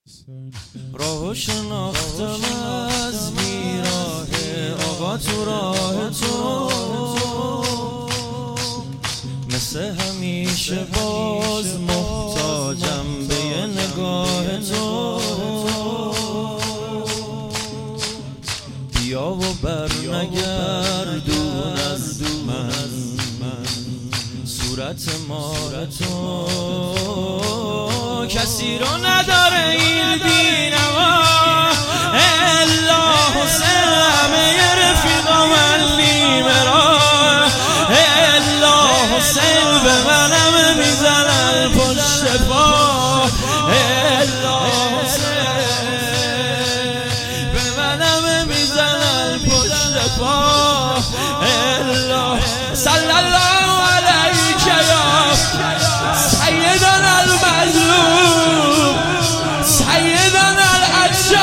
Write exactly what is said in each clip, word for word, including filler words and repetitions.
راهو شناختم از بیراه آقا تو راه تو، مثل همیشه باز محتاجم به یه نگاه تو. بیا و بر نگردون از من صورت مار تو، کسی رو نداره این بینوا الا حسین، همه رفیقا من نیمه را الا حسین، به منم میزنن پشت پا الا حسین، به منم میزنن پشت پا الا. صلی الله علیک یا سیدنا المظلوم سیدنا العجال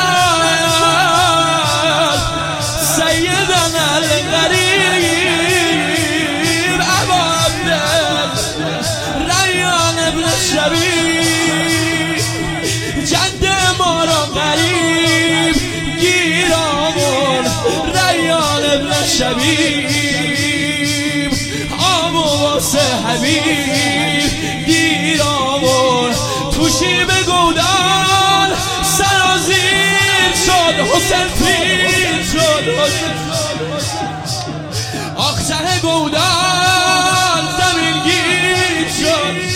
سیدنا الغریب ابا عبدالله ریان ابن شبیب، جد ما رو قریب گیر آمون ریان ابن شبیب، آمو واسه حبیب دیر آمون توشی به گودان سرازیر شد حسین پیر شد آخته گودان زمین گیر شد.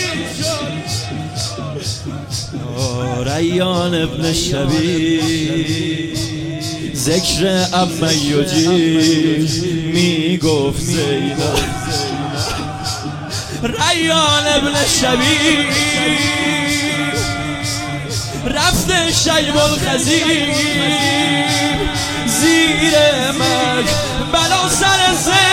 ریان ابن شبیب ذکر اما یجیب میگفت زینب، ریان ابن شبیب رفته شیب الخزیب زیر مرگ بلا سر زن